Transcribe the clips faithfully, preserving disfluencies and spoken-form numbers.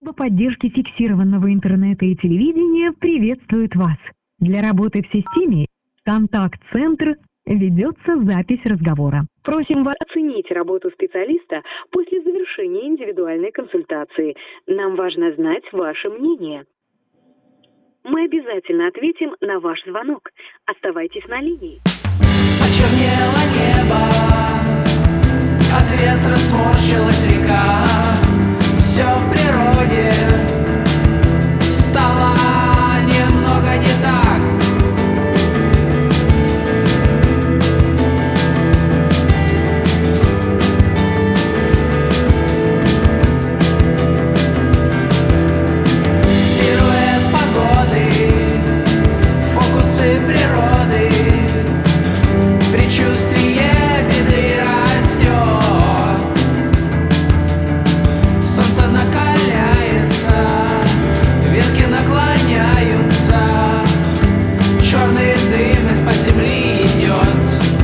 Служба поддержки фиксированного интернета и телевидения приветствует вас. Для работы в системе «Контакт-центр» ведется запись разговора. Просим вас оценить работу специалиста после завершения индивидуальной консультации. Нам важно знать ваше мнение. Мы обязательно ответим на ваш звонок. Оставайтесь на линии. Почернело небо, от ветра сморщилась река. Все в природе стало немного не так. Пируэт погоды, фокусы природы, предчувствие беды растет. Солнце накаляется, ветки наклоняются, черный дым из-под земли идет.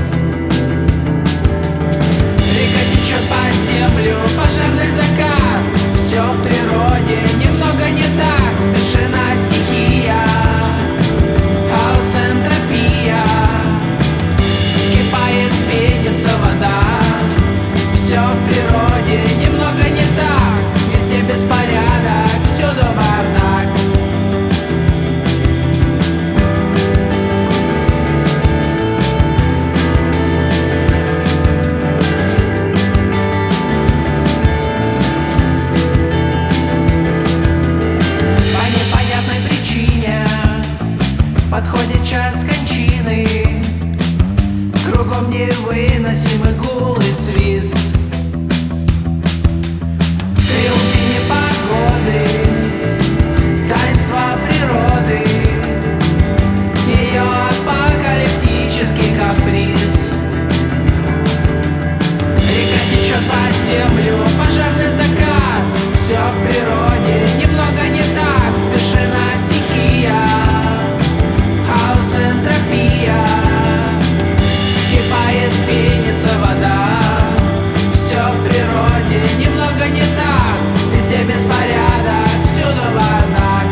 Река течет по землю, пожарный закат. Все в природе немного не так. Смешана стихия, хаос, энтропия. Вскипает, пенится вода. Все в природе немного не так. Везде беспорядок, всюду бардак. По непонятной причине подходит час кончины. Кругом невыносимый гул и свист. Триумфы непогоды, таинства природы, ее апокалиптический каприз. Река течет по землю, пожарный закат. Все в природе немного не так. Смешана стихия, хаос, энтропия. Вскипает, пенится вода. Все в природе немного не так. Везде беспорядок, всюду бардак.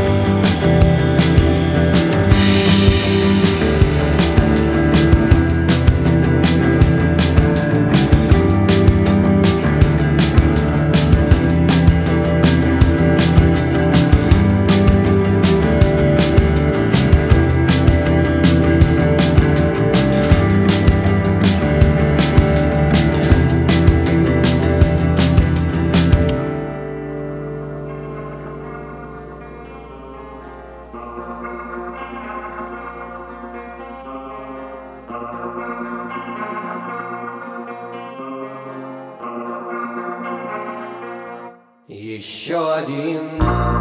Еще один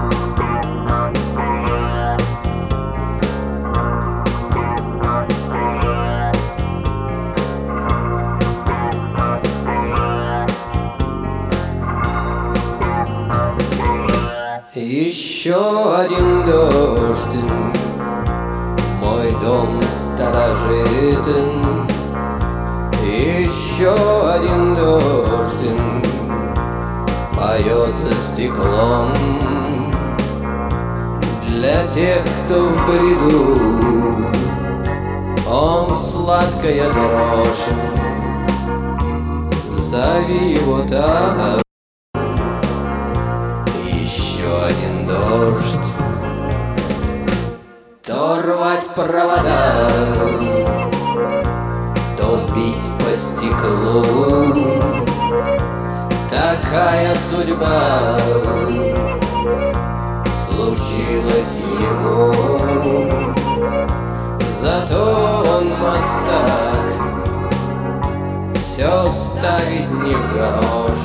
Еще один дождь мой дом сторожит. Еще один дождь поет за стеклом. Для тех, кто в бреду, он сладкая дрожь. Зови его так. Еще один дождь, то рвать провода, то бить по стеклу. Такая судьба случилась ему. Зато он мастак, все ставить не в грош.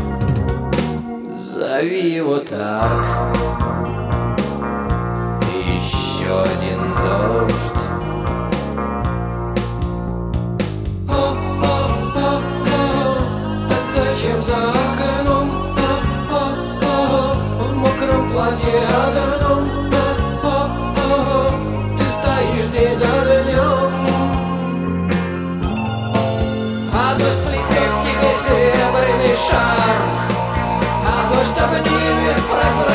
Зови его так. Еще один дождь. Так зачем за окном? В мокром платье одном. Ты стоишь здесь за днем. А дождь плетет тебе серебряный шар, а дождь обнимет прозрачный.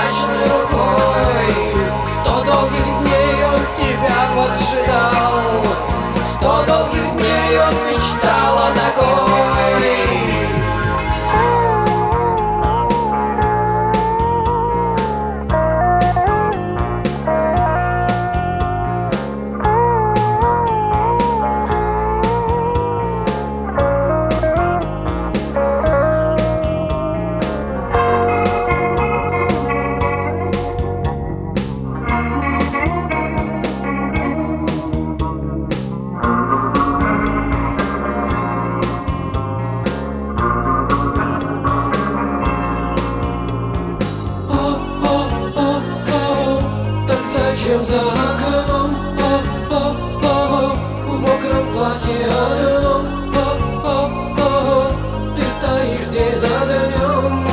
зачем за окном? О-о-о-о, в мокром платье одном. О-о-о-о, ты стоишь здесь за днем,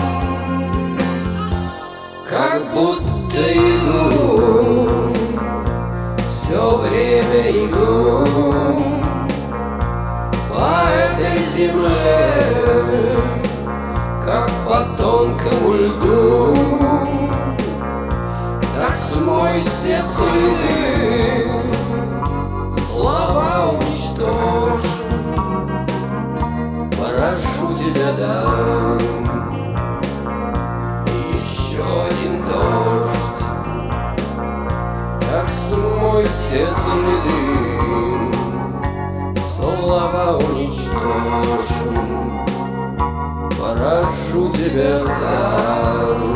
как будто иду, все время иду по этой земле, как по тонкому льду. Так смой все следы, слова уничтожь, прошу тебя, дам еще один дождь. Так смой все следы, слова уничтожь, прошу тебя, дам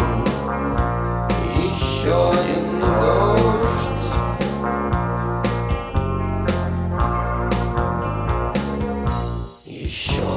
еще один дождь. Еще.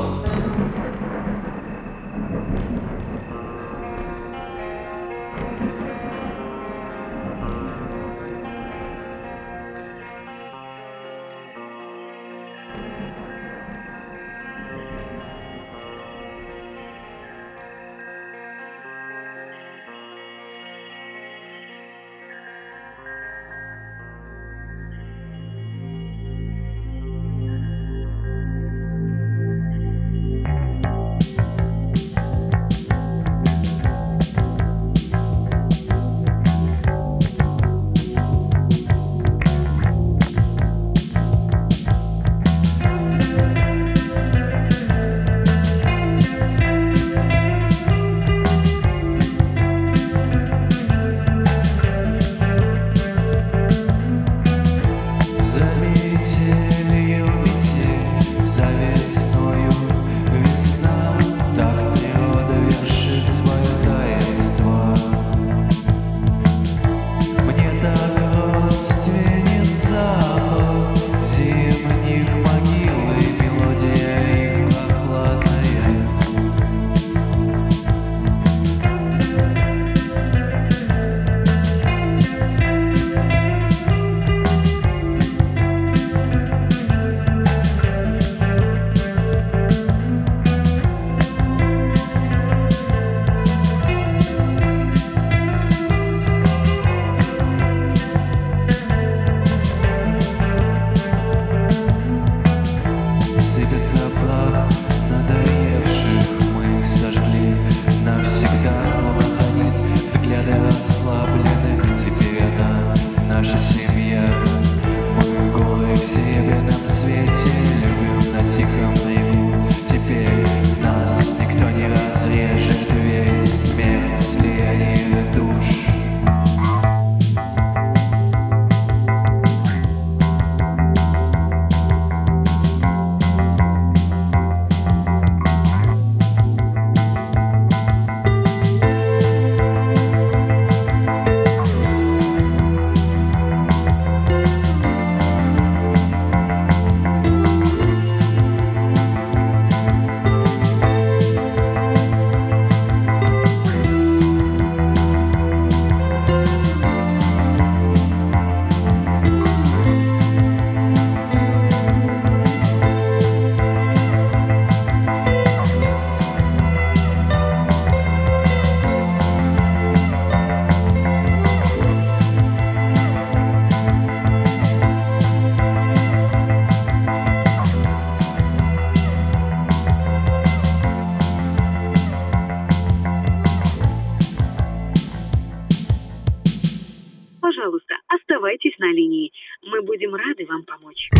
Пожалуйста, оставайтесь на линии. Мы будем рады вам помочь.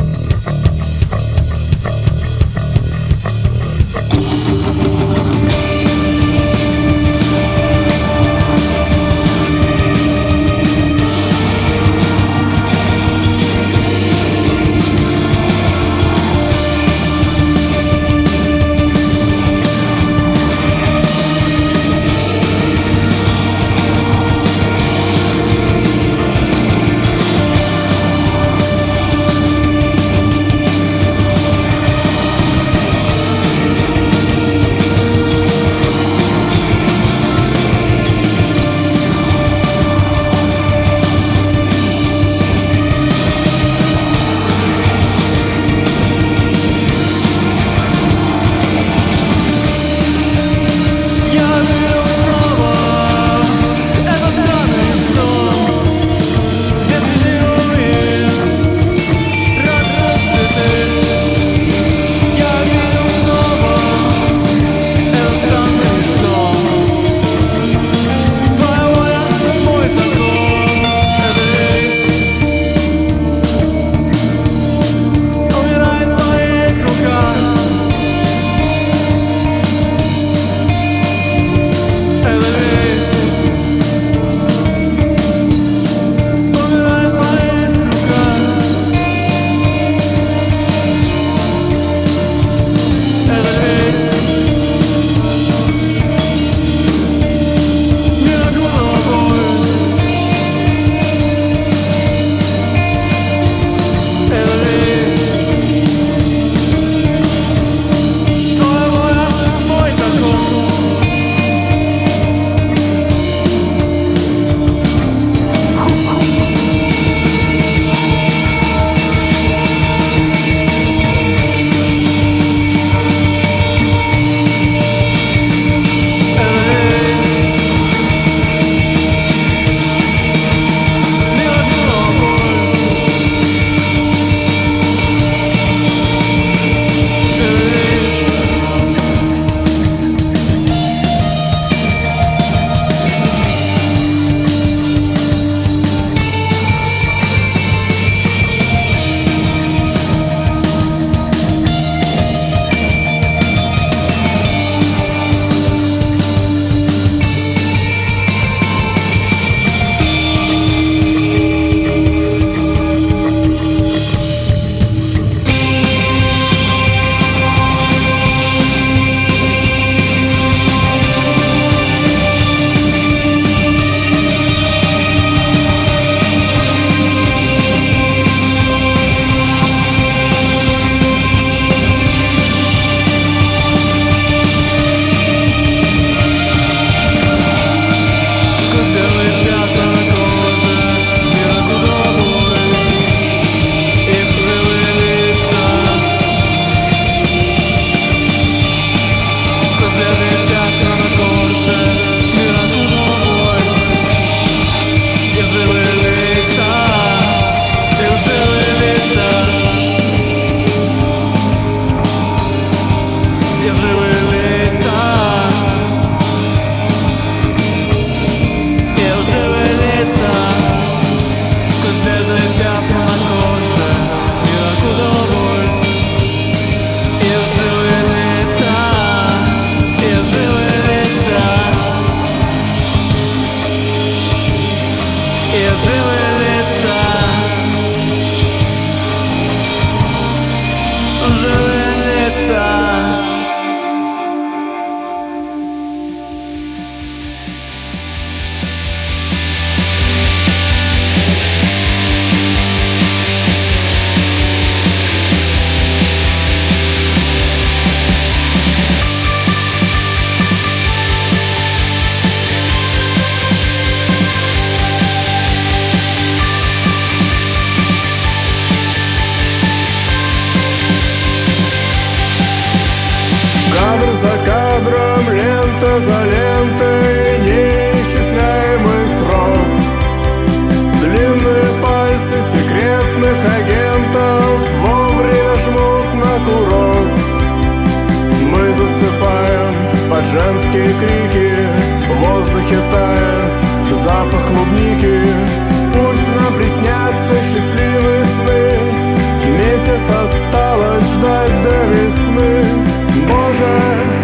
запах клубники. Пусть нам приснятся счастливые сны. Месяц осталось ждать до весны. Боже,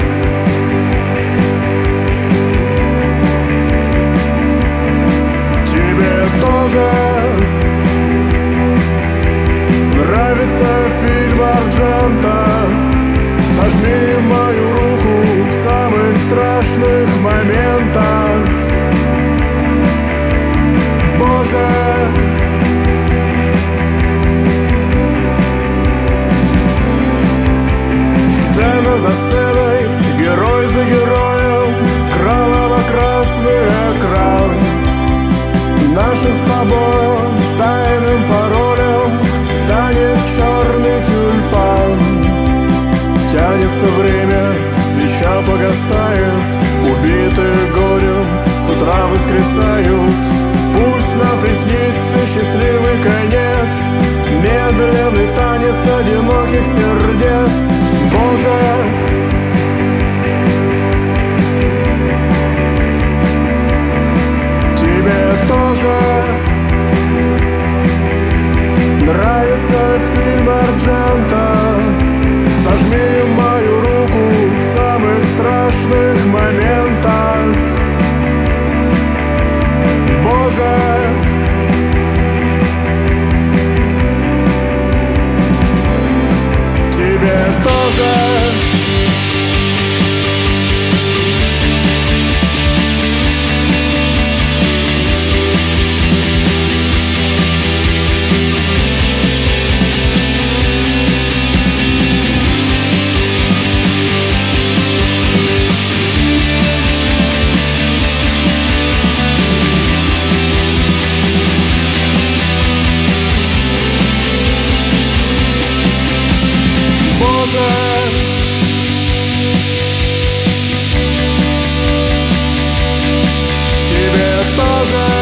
тебе тоже нравится фильм Арджента? Сожми мою руку в самых страшных моментах. Боже, сцена за сценой, герой за героем, кроваво-красный экран. Нашим с тобой тайным паролем станет черный тюльпан. Тянется время, свеча погасает, убитые горем с утра воскресают. Пусть нам приснится счастливый конец, медленный танец одиноких сердец. Боже, тебе тоже нравится фильм Арджента? Сожми мою руку в самых страшных моментах. Боже, тебе тоже. Тебе тоже.